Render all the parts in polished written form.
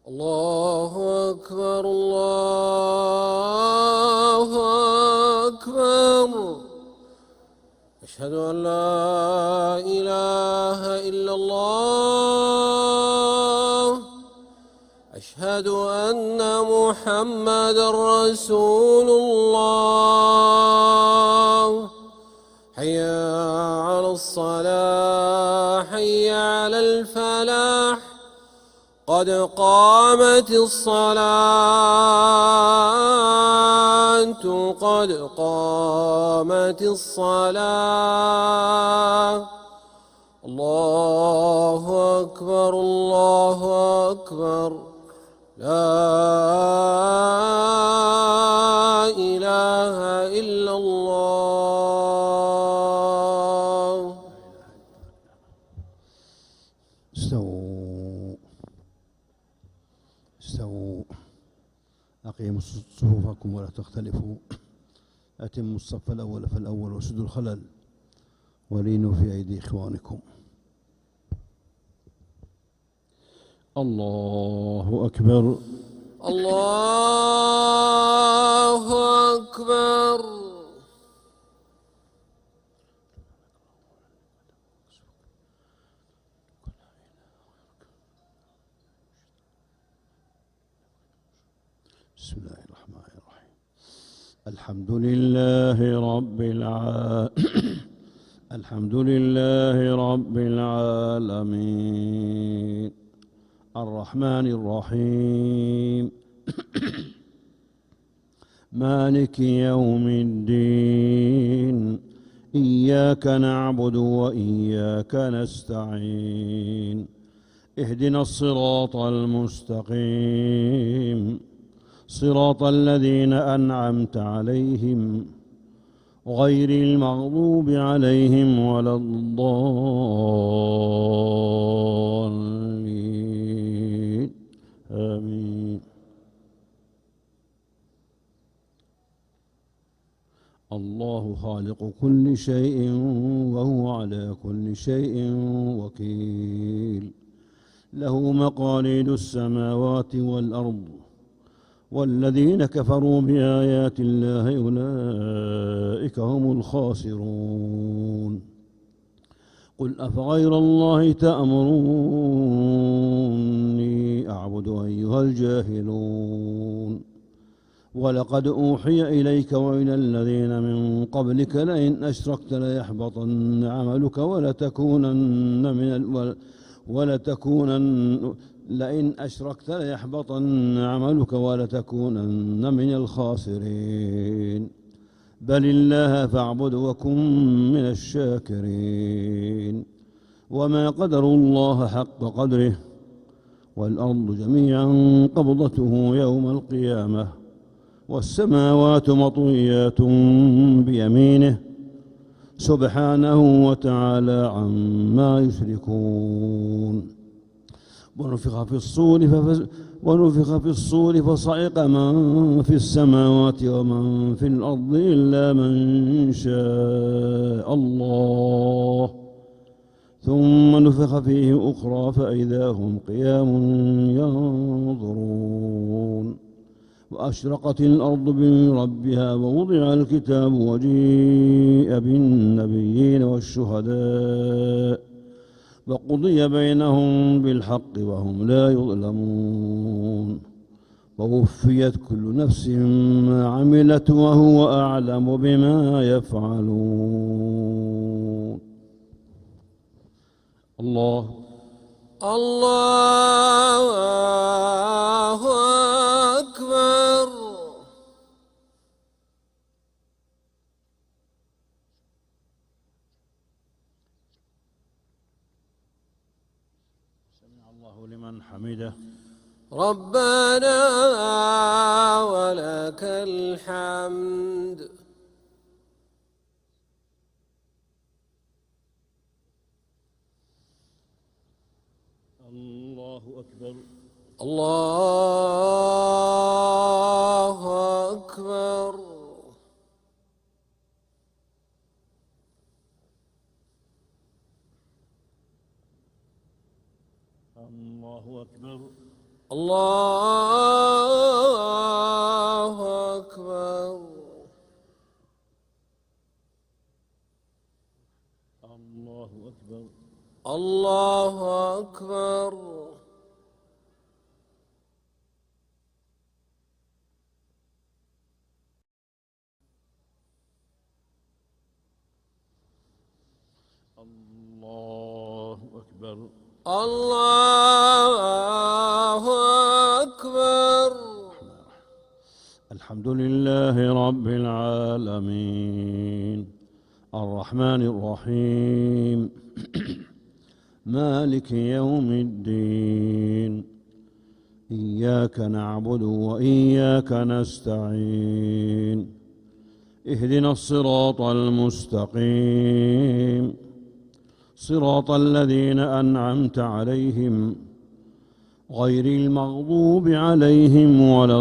الله أكبر الله أكبر. أشهد أن لا إله إلا الله. أشهد أن محمدًا رسول الله. حي على الصلاة حي على الفلاح. قد قامت الصلاة قد قامت الصلاة. الله أكبر الله أكبر. لا إله إلا الله. استووا أقيموا صفوفكم ولا تختلفوا. أتموا الصف الأول فالأول وسدوا الخلل ولينوا في أيدي إخوانكم. الله أكبر الله أكبر. بسم الله الرحمن الرحيم. الحمد لله رب الحمد لله رب العالمين الرحمن الرحيم مالك يوم الدين. إياك نعبد وإياك نستعين. اهدنا الصراط المستقيم صراط الذين أنعمت عليهم غير المغضوب عليهم ولا الضالين. آمين. الله خالق كل شيء وهو على كل شيء وكيل. له مقاليد السماوات والأرض والذين كفروا بآيات الله أولئك هم الخاسرون. قل أفغير الله تأمروني أعبد أيها الجاهلون. ولقد أوحي إليك وإلى الذين من قبلك لئن أشركت ليحبطن عملك لئن أشركت ليحبطن عملك ولتكونن من الخاسرين. بل الله فاعبد وكن من الشاكرين. وما قدروا الله حق قدره والأرض جميعا قبضته يوم القيامة والسماوات مطويات بيمينه سبحانه وتعالى عما يشركون. ونفخ في الصور فصعق من في السماوات ومن في الأرض إلا من شاء الله ثم نفخ فيه أخرى فإذا هم قيام ينظرون. وأشرقت الأرض بربها ووضع الكتاب وجيء بالنبيين والشهداء وقضي بينهم بالحق وهم لا يظلمون. ووفيت كل نفس ما عملت وهو أعلم بما يفعلون. الله أكبر. سمع الله لمن حمده. ربنا ولك الحمد. الله أكبر الله أكبر. الله أكبر الله أكبر. الله أكبر. الله أكبر. الله أكبر. الله أكبر. الحمد لله رب العالمين الرحمن الرحيم مالك يوم الدين إياك نعبد وإياك نستعين اهدنا الصراط المستقيم صراط الذين أنعمت عليهم غير المغضوب عليهم ولا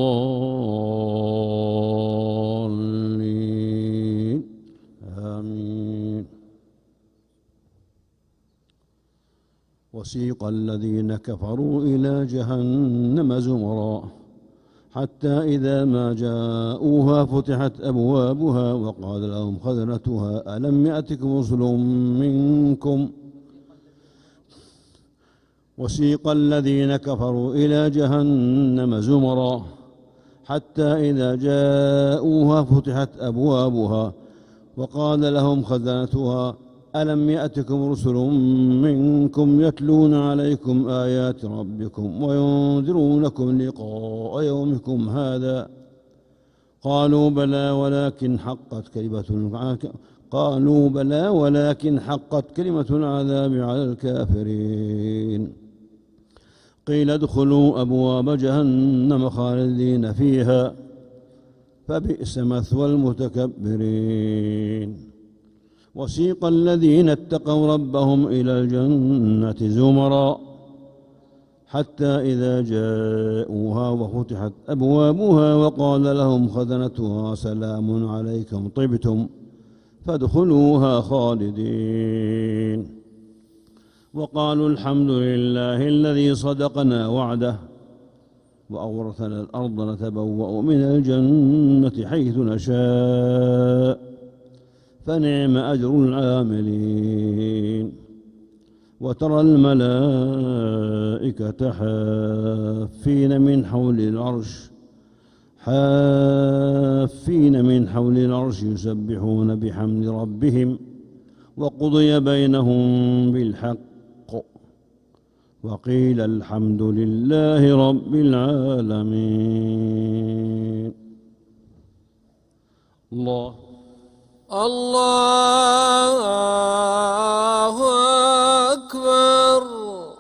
الضالين آمين. وسيق الذين كفروا إلى جهنم زمرا حتى إذا ما جاءوها فتحت أبوابها وقال لهم خزنتها ألم يأتكم رسل منكم وسيق الذين كفروا إلى جهنم زمرا حتى إذا جاءوها فتحت أبوابها وقال لهم خزنتها ألم يأتكم رسل منكم يتلون عليكم آيات ربكم وينذرونكم لقاء يومكم هذا قالوا بلى ولكن حقت كلمة العذاب على الكافرين قيل ادخلوا أبواب جهنم خالدين فيها فبئس مثوى المتكبرين. وسيق الذين اتقوا ربهم إلى الجنة زمرا حتى إذا جاءوها وفتحت أبوابها وقال لهم خزنتها سلام عليكم طبتم فادخلوها خالدين وقالوا الحمد لله الذي صدقنا وعده وأورثنا الأرض نتبوأ من الجنة حيث نشاء فنعم أجر العاملين. وترى الملائكة حافين من حول العرش يسبحون بحمد ربهم وقضي بينهم بالحق وقيل الحمد لله رب العالمين. الله أكبر.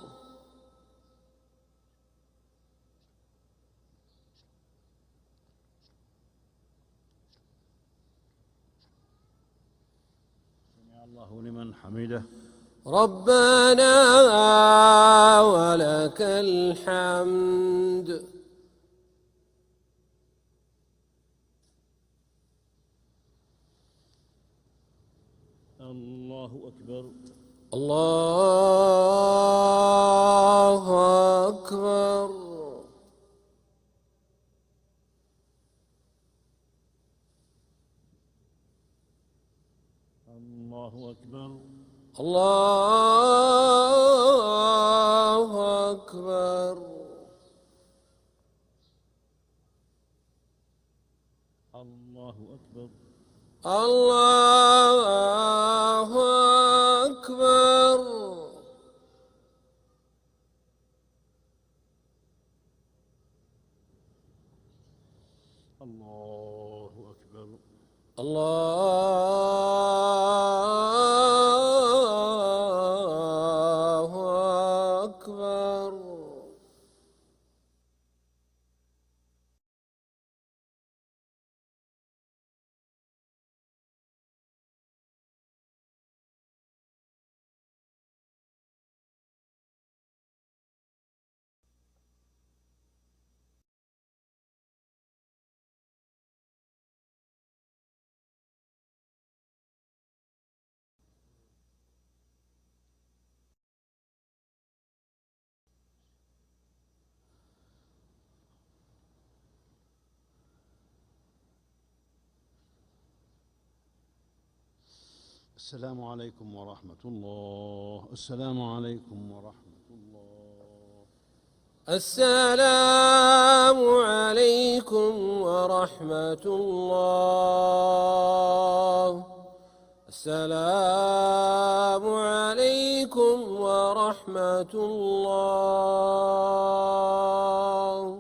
سمع الله لمن حمده ربنا ولك الحمد. الله أكبر. الله أكبر. الله أكبر. الله أكبر. الله أكبر. الله أكبر. الله أكبر. الله أكبر. السلام عليكم ورحمة الله. السلام عليكم ورحمة الله. السلام عليكم ورحمة الله. السلام عليكم ورحمة الله.